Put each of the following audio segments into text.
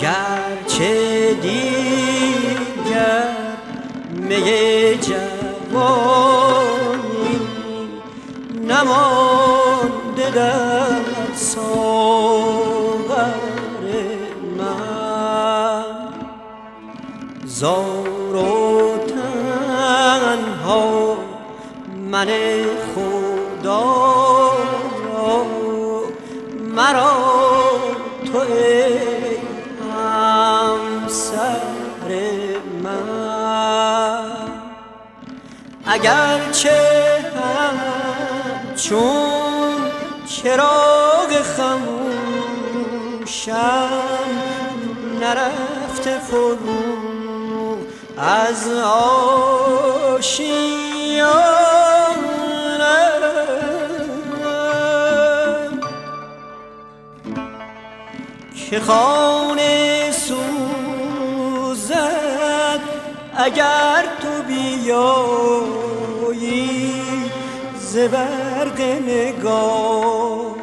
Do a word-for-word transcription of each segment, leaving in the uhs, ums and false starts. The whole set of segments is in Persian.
گرچه دیگر می جوانی نمانده در ساغر من، زار و تنها من خدا مرا تو ای همسر من. اگرچه همچون چراغ خموشم نرفته فرو از آشیانم، که خانه سوزد اگر تو بیایی ز برق نگاه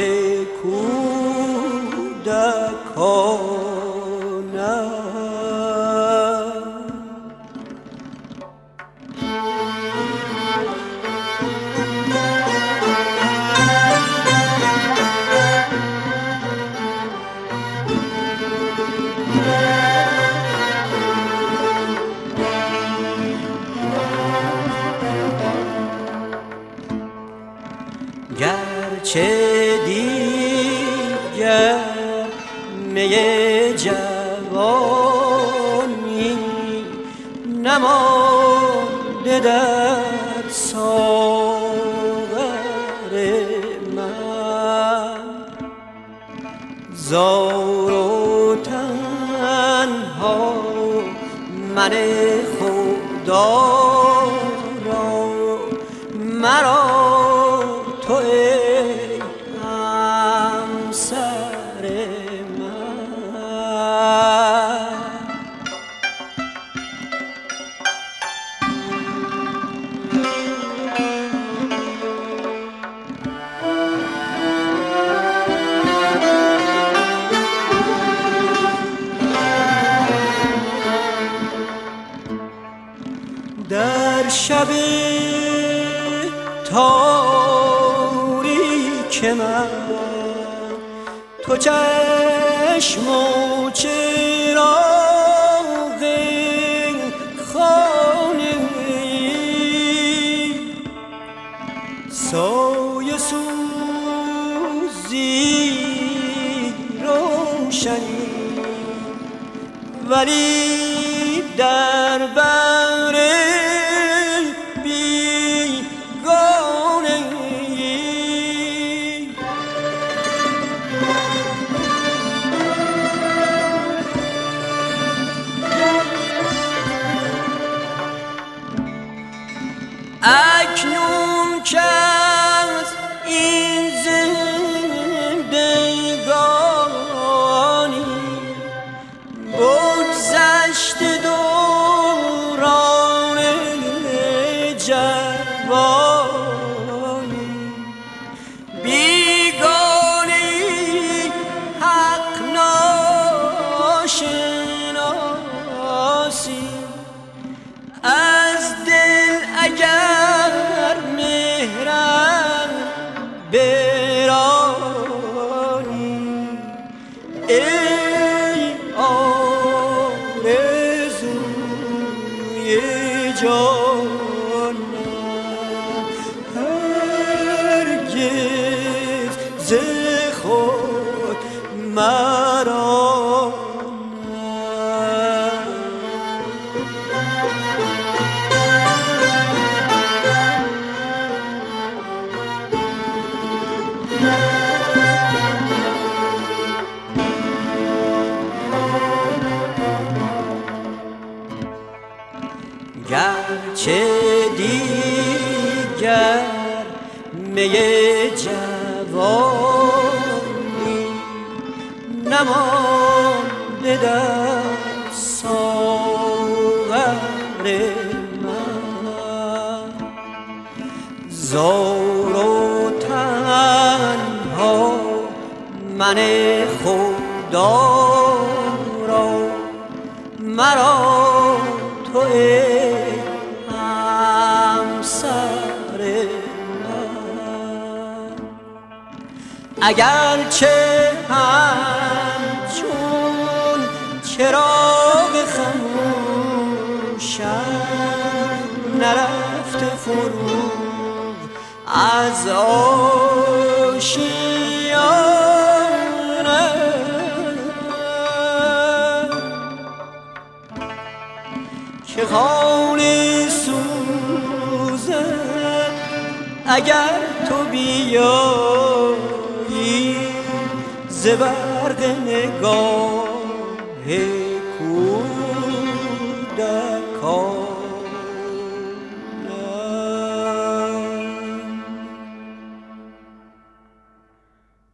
کودکانم. گرچه دیگر می جوانی نمانده در ساغر من، زار و تنها من خدا را مرا تو ای همسر من. در شب تاریک من تو چشم و چراغ خانه ای، سایه سوزی روشنی ولی در بر اکنون که از این زندگانی بگذشت دوران جوانی، بیگانه حق ناشناسی از دل اگر مهرم برانی، ای آرزوی جانم هرگز ز خود مرا. گرچه دیگر می جوانی نمانده در ساغر من، زار و تنها من خدا مرا تو ای همسر من. اگرچه همچون چراغ خموشم نرفته فروغ از آشیانه، که خانه سوزد اگر تو بیایی ز برق نگاه کوه.